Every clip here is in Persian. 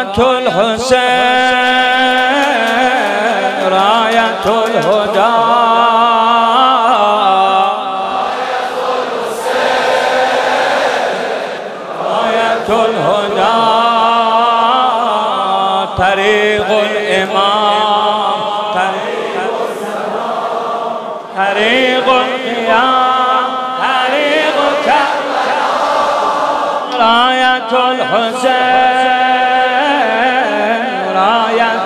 راية الحسين راية الهدى راية الهدى طريق الإمام طريق القيام طريق راية الحسين راية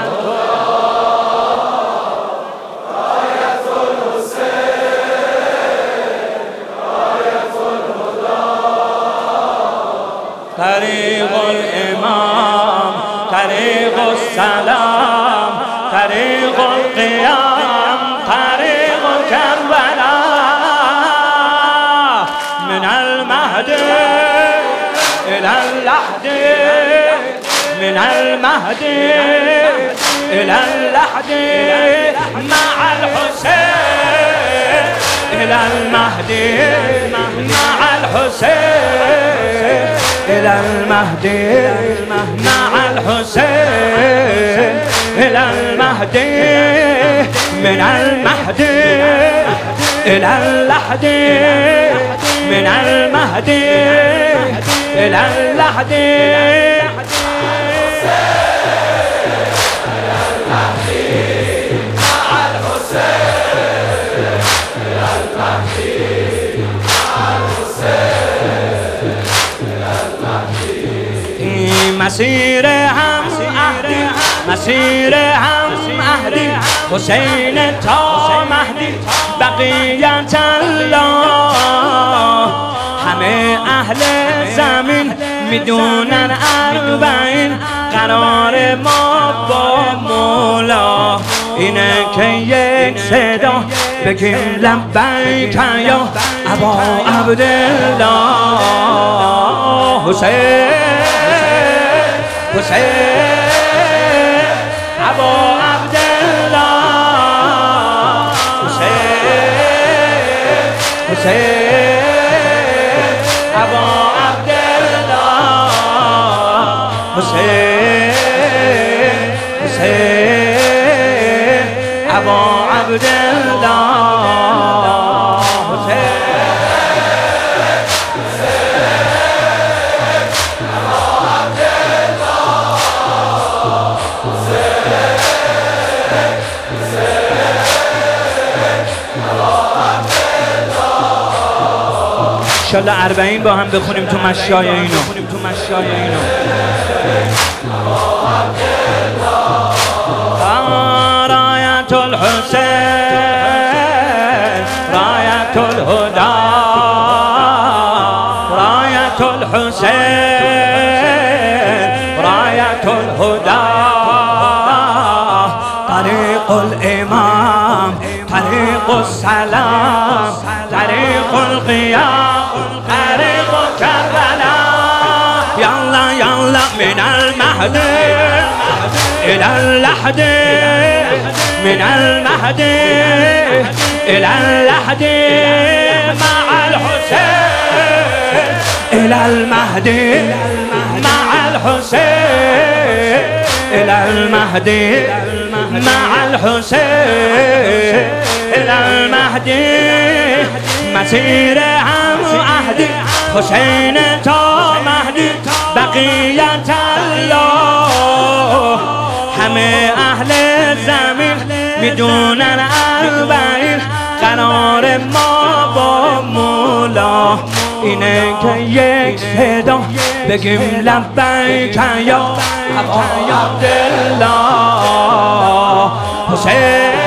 طريق الإمام طريق السلام طريق القيام طريق كربلاء من المهدي إلى اللحد من المهدي إلى اللحد مع الحسين إلى المهدي مع الحسين إلى المهدي مع الحسين إلى المهدي من المهدي إلى اللحد من المهدي إلى اللحد مسیر هم اهدی مسیر هم اهدی حسین تا مهدی بقیت الله همه اهل زمین میدونن اربعین قرار ما با مولا اینه که یک صدا بگیم لبیک یا ابا عبدالله حسین حسین ابا عبدالله حسین حسین ابا عبدالله حسین حسین ابا عبدالله حسین انشالله 40 با هم بخونیم تو مشای اینو راية الحسين راية الهدى راية الحسين راية الهدى طريق الإمام طريق السلام طريق القيام طريق كربلاء يلا يلا من المهدي إلى اللحد من المهدي إلى اللحد مع الحسين إلى المهدي مع الحسين إلى المهدي مع الحسين إلى المهدي مسير هم عهدي حسين تا مهدي بقية الله همه اهل زمین میدونن اربعین قرار ما با مولا اینه که یک صدا بگیم لبیک یا ابا عبدالله حسین